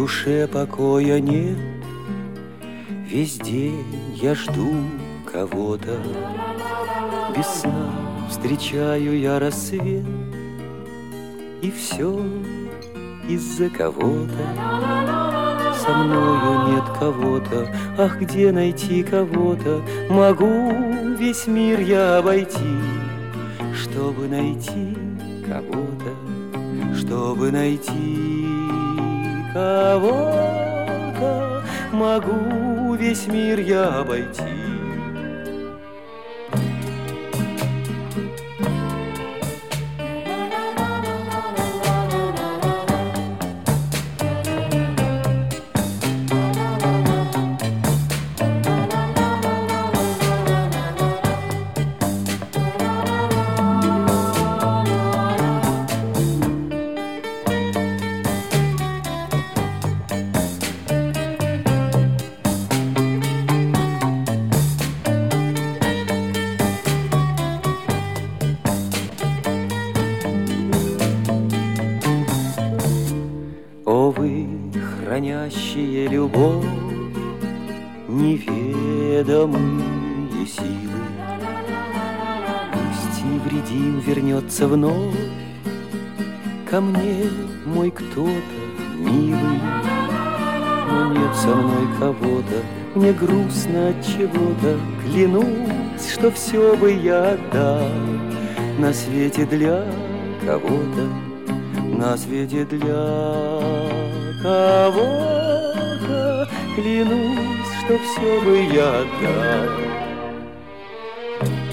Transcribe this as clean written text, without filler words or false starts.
душе покоя нет, весь день я жду кого-то. Без сна встречаю я рассвет, и все из-за кого-то. Со мною нет кого-то, ах, где найти кого-то? Могу весь мир я обойти, чтобы найти кого-то, чтобы найти кого-то. Могу весь мир я обойти. О, вы, хранящие любовь, неведомые силы, пусть невредим вернется вновь ко мне мой кто-то милый. Но нет со мной кого-то, мне грустно от чего-то. Клянусь, что все бы я отдал на свете для кого-то, на свете для кого-то. Клянусь, что все бы я отдал.